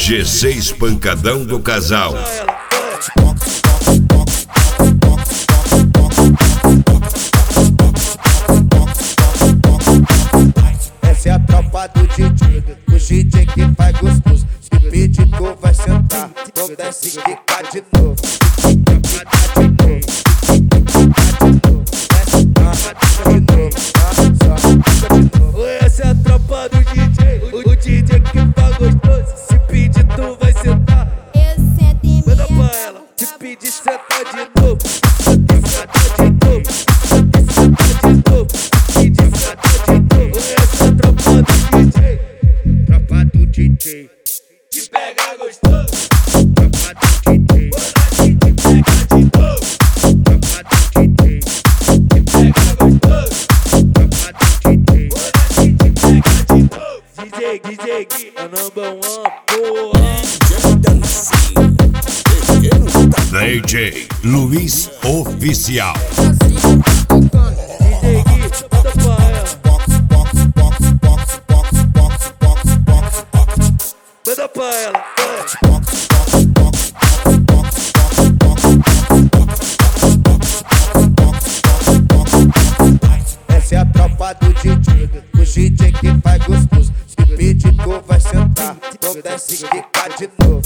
G6 Pancadão do Casal. Essa é a tropa do DJ, o DJ que faz gostoso. Se pedir tu vai sentar, não desce que tá de novo. Essa é a tropa do DJ, o DJ que faz gostoso. Se pedir tu vai sentar, manda pra ela. Se pedir senta de novo, senta de novo, senta de novo, pedir senta de novo. Essa é a tropa do DJ, que pega gostoso. Tropa do DJ, que pega de novo. Tropa do DJ, que pega gostoso. Tropa do DJ, que pega de novo. DJ é number one, porra. DJ Luiz Oficial. Manda pra ela. Essa é a tropa do DJ, o DJ que faz gostoso. Se pedir tu vai sentar, não desce que tá de novo.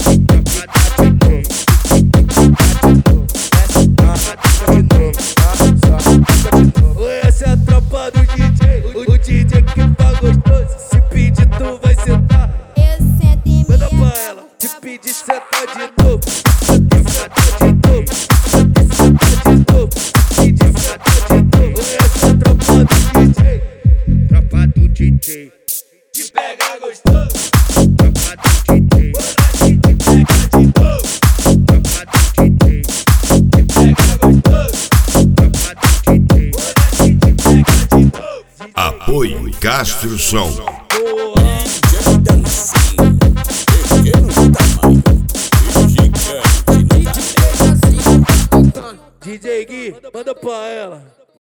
Essa é a tropa do DJ, o DJ que faz gostoso. Se pedir tu vai sentar, manda pra ela. Se pedir senta de novo, senta de novo, senta de novo, pedir senta de novo. Essa é a tropa do DJ, que pega gostoso. Tropa do DJ, que pega de novo. Tropa do DJ, que pega gostoso. Tropa do DJ, que pega de novo. Apoio Castro Som. DJ Gui, manda pra ela.